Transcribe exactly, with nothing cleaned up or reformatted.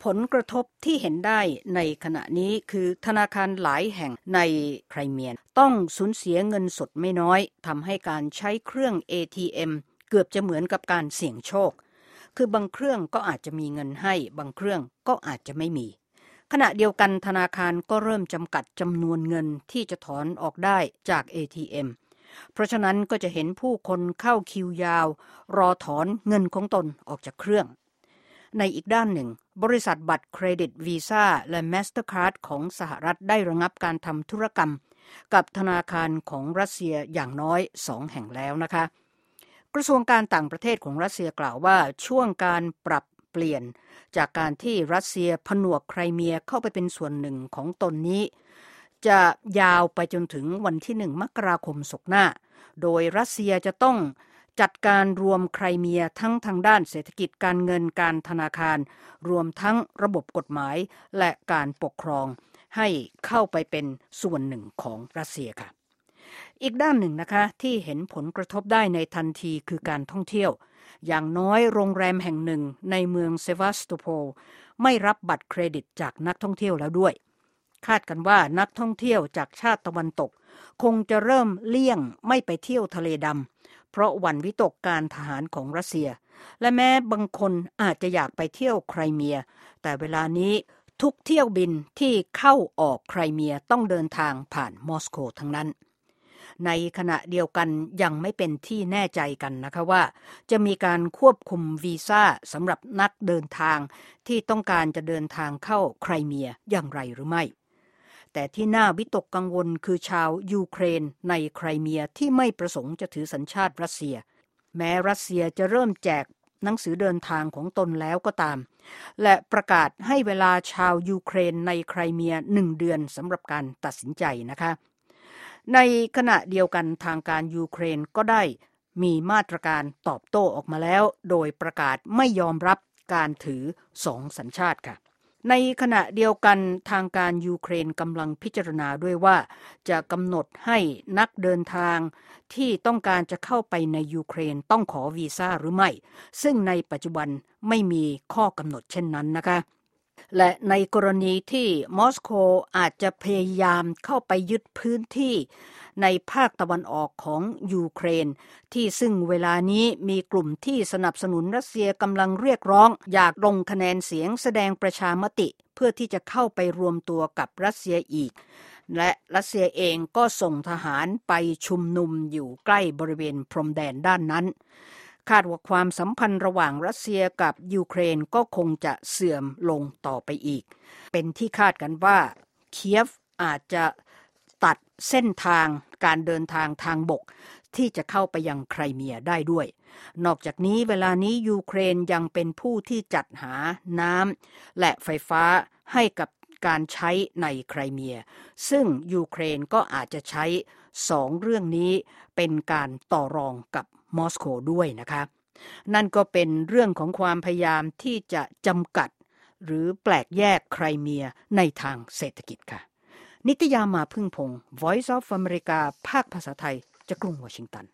ผลกระทบที่เห็นได้ในขณะนี้คือธนาคารหลายแห่งในไครเมียต้องสูญเสียเงินสดไม่น้อยทำให้การใช้เครื่อง เอ ที เอ็ม เกือบจะเหมือนกับการเสี่ยงโชคคือบางเครื่องก็อาจจะมีเงินให้บางเครื่องก็อาจจะไม่มีขณะเดียวกันธนาคารก็เริ่มจำกัดจำนวนเงินที่จะถอนออกได้จาก เอ ที เอ็ม เพราะฉะนั้นก็จะเห็นผู้คนเข้าคิวยาวรอถอนเงินของตนออกจากเครื่องในอีกด้านหนึ่งบริษัทบัตรเครดิตวีซ่าและ Mastercard ของสหรัฐได้ระงับการทำธุรกรรมกับธนาคารของรัสเซียอย่างน้อยสองแห่งแล้วนะคะกระทรวงการต่างประเทศของรัสเซียกล่าวว่าช่วงการปรับเปลี่ยนจากการที่รัสเซียผนวกไครเมียเข้าไปเป็นส่วนหนึ่งของตนนี้จะยาวไปจนถึงวันที่หนึ่งมกราคมศกหน้าโดยรัสเซียจะต้องจัดการรวมไครเมียทั้งทางด้านเศรษฐกิจการเงินการธนาคารรวมทั้งระบบกฎหมายและการปกครองให้เข้าไปเป็นส่วนหนึ่งของรัสเซียค่ะอีกด้านหนึ่งนะคะที่เห็นผลกระทบได้ในทันทีคือการท่องเที่ยวอย่างน้อยโรงแรมแห่งหนึ่งในเมืองเซวาสโตโพลไม่รับบัตรเครดิตจากนักท่องเที่ยวแล้วด้วยคาดกันว่านักท่องเที่ยวจากชาติตะวันตกคงจะเริ่มเลี่ยงไม่ไปเที่ยวทะเลดำเพราะหวั่นวิตกการทหารของรัสเซียและแม้บางคนอาจจะอยากไปเที่ยวไครเมียแต่เวลานี้ทุกเที่ยวบินที่เข้าออกไครเมียต้องเดินทางผ่านมอสโกทั้งนั้นในขณะเดียวกันยังไม่เป็นที่แน่ใจกันนะคะว่าจะมีการควบคุมวีซ่าสำหรับนักเดินทางที่ต้องการจะเดินทางเข้าไครเมียอย่างไรหรือไม่แต่ที่น่าวิตกกังวลคือชาวยูเครนในไครเมียที่ไม่ประสงค์จะถือสัญชาติรัสเซียแม้รัสเซียจะเริ่มแจกหนังสือเดินทางของตนแล้วก็ตามและประกาศให้เวลาชาวยูเครนในไครเมียหนึ่งเดือนสำหรับการตัดสินใจนะคะในขณะเดียวกันทางการยูเครนก็ได้มีมาตรการตอบโต้ออกมาแล้วโดยประกาศไม่ยอมรับการถือสองสัญชาติค่ะในขณะเดียวกันทางการยูเครนกำลังพิจารณาด้วยว่าจะกำหนดให้นักเดินทางที่ต้องการจะเข้าไปในยูเครนต้องขอวีซ่าหรือไม่ซึ่งในปัจจุบันไม่มีข้อกำหนดเช่นนั้นนะคะและในกรณีที่มอสโกอาจจะพยายามเข้าไปยึดพื้นที่ในภาคตะวันออกของยูเครนที่ซึ่งเวลานี้มีกลุ่มที่สนับสนุนรัสเซียกำลังเรียกร้องอยากลงคะแนนเสียงแสดงประชามติเพื่อที่จะเข้าไปรวมตัวกับรัสเซียอีกและรัสเซียเองก็ส่งทหารไปชุมนุมอยู่ใกล้บริเวณพรมแดนด้านนั้นคาดว่าความสัมพันธ์ระหว่างรัสเซียกับยูเครนก็คงจะเสื่อมลงต่อไปอีกเป็นที่คาดกันว่าเคียฟอาจจะตัดเส้นทางการเดินทางทางบกที่จะเข้าไปยังไครเมียได้ด้วยนอกจากนี้เวลานี้ยูเครนยังเป็นผู้ที่จัดหาน้ำและไฟฟ้าให้กับการใช้ในไครเมียซึ่งยูเครนก็อาจจะใช้สองเรื่องนี้เป็นการต่อรองกับมอสโกด้วยนะคะนั่นก็เป็นเรื่องของความพยายามที่จะจำกัดหรือแปลกแยกไครเมียในทางเศรษฐกิจค่ะนิตยามาพึ่งพงศ์ Voice of America ภาคภาษาไทยจากกรุงวอชิงตัน